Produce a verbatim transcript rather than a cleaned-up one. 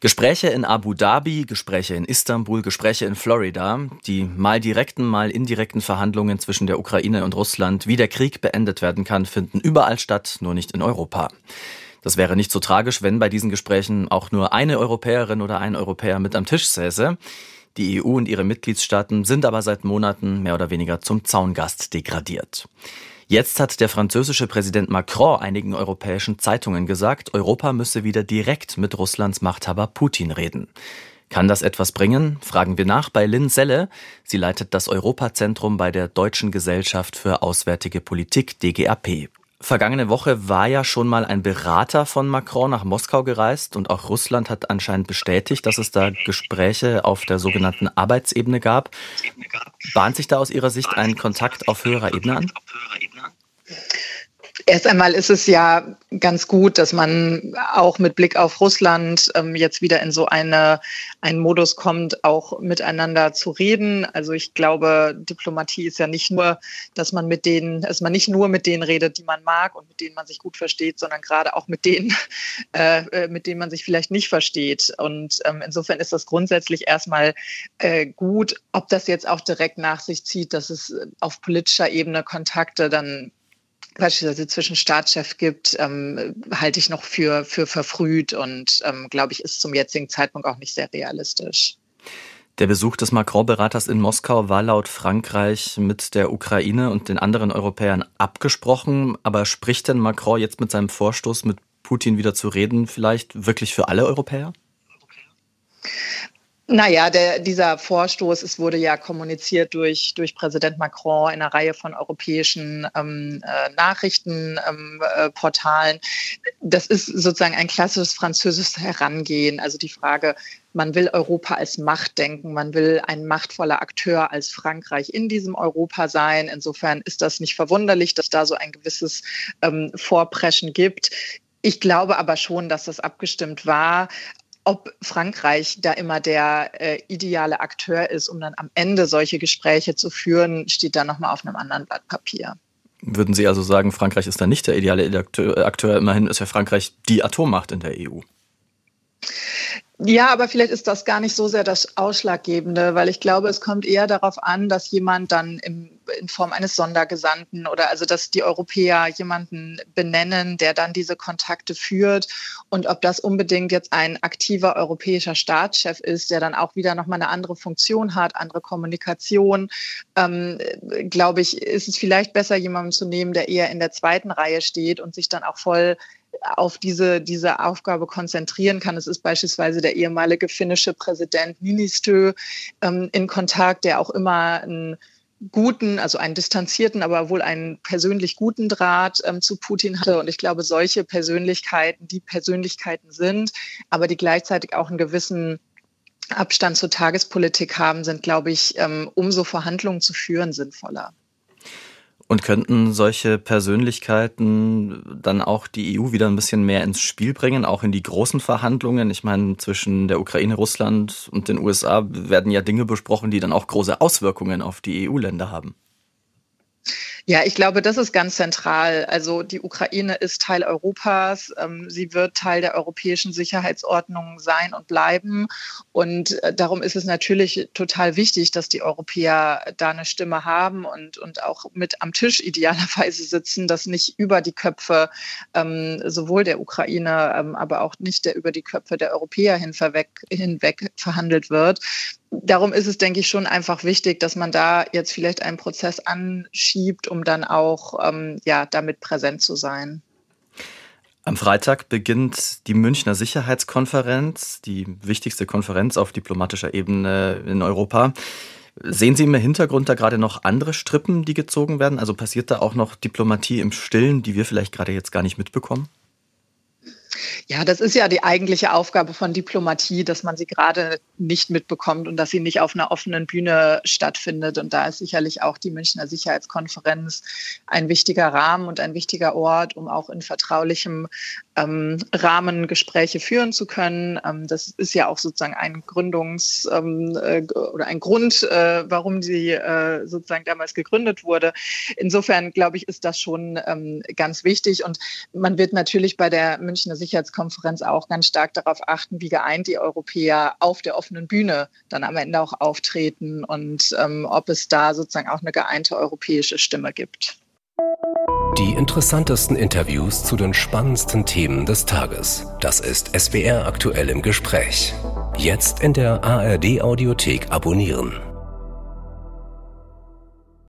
Gespräche in Abu Dhabi, Gespräche in Istanbul, Gespräche in Florida, die mal direkten, mal indirekten Verhandlungen zwischen der Ukraine und Russland, wie der Krieg beendet werden kann, finden überall statt, nur nicht in Europa. Das wäre nicht so tragisch, wenn bei diesen Gesprächen auch nur eine Europäerin oder ein Europäer mit am Tisch säße. Die E U und ihre Mitgliedstaaten sind aber seit Monaten mehr oder weniger zum Zaungast degradiert. Jetzt hat der französische Präsident Macron einigen europäischen Zeitungen gesagt, Europa müsse wieder direkt mit Russlands Machthaber Putin reden. Kann das etwas bringen? Fragen wir nach bei Lynn Selle. Sie leitet das Europazentrum bei der Deutschen Gesellschaft für Auswärtige Politik, D G A P. Vergangene Woche war ja schon mal ein Berater von Macron nach Moskau gereist und auch Russland hat anscheinend bestätigt, dass es da Gespräche auf der sogenannten Arbeitsebene gab. Bahnt sich da aus Ihrer Sicht ein Kontakt auf höherer Ebene an? Erst einmal ist es ja ganz gut, dass man auch mit Blick auf Russland ähm, jetzt wieder in so eine, einen Modus kommt, auch miteinander zu reden. Also ich glaube, Diplomatie ist ja nicht nur, dass man mit denen, dass man nicht nur mit denen redet, die man mag und mit denen man sich gut versteht, sondern gerade auch mit denen, äh, mit denen man sich vielleicht nicht versteht. Und ähm, insofern ist das grundsätzlich erstmal äh, gut. Ob das jetzt auch direkt nach sich zieht, dass es auf politischer Ebene Kontakte dann beispielsweise zwischen Staatschef gibt, ähm, halte ich noch für, für verfrüht und ähm, glaube ich, ist zum jetzigen Zeitpunkt auch nicht sehr realistisch. Der Besuch des Macron-Beraters in Moskau war laut Frankreich mit der Ukraine und den anderen Europäern abgesprochen. Aber spricht denn Macron jetzt mit seinem Vorstoß, mit Putin wieder zu reden, vielleicht wirklich für alle Europäer? Naja, der, dieser Vorstoß, es wurde ja kommuniziert durch, durch Präsident Macron in einer Reihe von europäischen ähm, äh, Nachrichtenportalen. Ähm, äh, das ist sozusagen ein klassisches französisches Herangehen. Also die Frage, man will Europa als Macht denken, man will ein machtvoller Akteur als Frankreich in diesem Europa sein. Insofern ist das nicht verwunderlich, dass da so ein gewisses ähm, Vorpreschen gibt. Ich glaube aber schon, dass das abgestimmt war. Ob Frankreich da immer der äh, ideale Akteur ist, um dann am Ende solche Gespräche zu führen, steht da nochmal auf einem anderen Blatt Papier. Würden Sie also sagen, Frankreich ist da nicht der ideale Akteur? Akteur? Immerhin ist ja Frankreich die Atommacht in der E U. Ja, aber vielleicht ist das gar nicht so sehr das Ausschlaggebende, weil ich glaube, es kommt eher darauf an, dass jemand dann im, in Form eines Sondergesandten oder also, dass die Europäer jemanden benennen, der dann diese Kontakte führt. Und ob das unbedingt jetzt ein aktiver europäischer Staatschef ist, der dann auch wieder nochmal eine andere Funktion hat, andere Kommunikation, ähm, glaube ich, ist es vielleicht besser, jemanden zu nehmen, der eher in der zweiten Reihe steht und sich dann auch voll auf diese, diese Aufgabe konzentrieren kann. Es ist beispielsweise der ehemalige finnische Präsident Niinistö ähm, in Kontakt, der auch immer einen guten, also einen distanzierten, aber wohl einen persönlich guten Draht ähm, zu Putin hatte. Und ich glaube, solche Persönlichkeiten, die Persönlichkeiten sind, aber die gleichzeitig auch einen gewissen Abstand zur Tagespolitik haben, sind, glaube ich, ähm, um so Verhandlungen zu führen, sinnvoller. Und könnten solche Persönlichkeiten dann auch die E U wieder ein bisschen mehr ins Spiel bringen, auch in die großen Verhandlungen? Ich meine, zwischen der Ukraine, Russland und den U S A werden ja Dinge besprochen, die dann auch große Auswirkungen auf die E U-Länder haben. Ja, ich glaube, das ist ganz zentral. Also die Ukraine ist Teil Europas. Ähm, sie wird Teil der europäischen Sicherheitsordnung sein und bleiben. Und äh, darum ist es natürlich total wichtig, dass die Europäer da eine Stimme haben und, und auch mit am Tisch idealerweise sitzen, dass nicht über die Köpfe ähm, sowohl der Ukraine, ähm, aber auch nicht der über die Köpfe der Europäer hinweg, hinweg verhandelt wird. Darum ist es, denke ich, schon einfach wichtig, dass man da jetzt vielleicht einen Prozess anschiebt, um dann auch ähm, ja, damit präsent zu sein. Am Freitag beginnt die Münchner Sicherheitskonferenz, die wichtigste Konferenz auf diplomatischer Ebene in Europa. Sehen Sie im Hintergrund da gerade noch andere Strippen, die gezogen werden? Also passiert da auch noch Diplomatie im Stillen, die wir vielleicht gerade jetzt gar nicht mitbekommen? Ja, das ist ja die eigentliche Aufgabe von Diplomatie, dass man sie gerade nicht mitbekommt und dass sie nicht auf einer offenen Bühne stattfindet. Und da ist sicherlich auch die Münchner Sicherheitskonferenz ein wichtiger Rahmen und ein wichtiger Ort, um auch in vertraulichem ähm, Rahmen Gespräche führen zu können. Ähm, das ist ja auch sozusagen ein Gründungs- ähm, äh, oder ein Grund, äh, warum sie äh, sozusagen damals gegründet wurde. Insofern, glaube ich, ist das schon ähm, ganz wichtig. Und man wird natürlich bei der Münchner Sicherheitskonferenz auch ganz stark darauf achten, wie geeint die Europäer auf der offenen Bühne dann am Ende auch auftreten und ähm, ob es da sozusagen auch eine geeinte europäische Stimme gibt. Die interessantesten Interviews zu den spannendsten Themen des Tages. Das ist S W R aktuell im Gespräch. Jetzt in der A R D Audiothek abonnieren.